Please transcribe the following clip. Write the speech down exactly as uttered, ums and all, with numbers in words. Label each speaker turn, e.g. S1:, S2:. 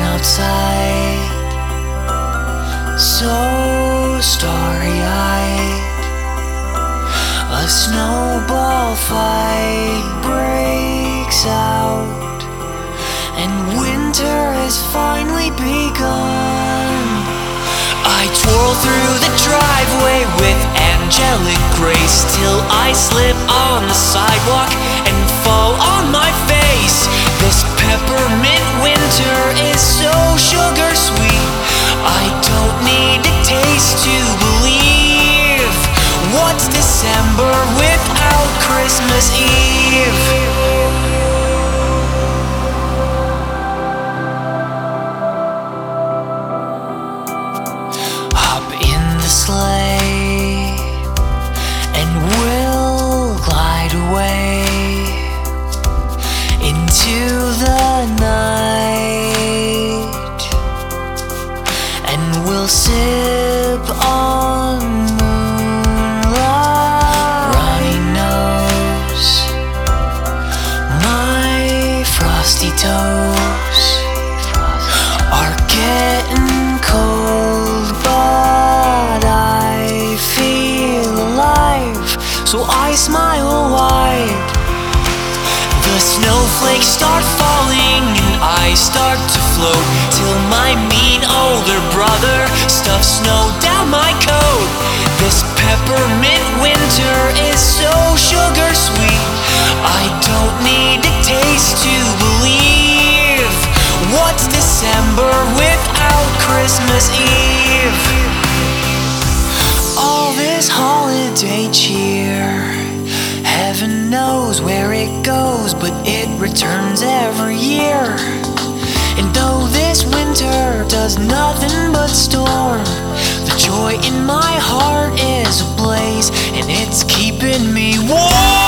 S1: outside, so starry-eyed. A snowball fight breaks out, and winter has finally begun. I twirl through the driveway with angelic grace till I slip on the sidewalk and fall on my face. This peppermint winter is so sugar sweet, I don't need a taste to believe. What's December without Christmas Eve? Sleigh, and we'll glide away into the night, and we'll sip on moonlight. Runny nose, my frosty toes are getting cold, but I feel alive, so I smile wide. The snowflakes start falling and I start to float, till my mean older brother stuffs snow down my coat. This peppermint winter is so sugar sweet, I don't need a taste to believe. What's December without Christmas Eve? All this holiday cheer, heaven knows where it goes, but it returns every year. And though this winter does nothing but storm, the joy in my heart is ablaze, and it's keeping me warm.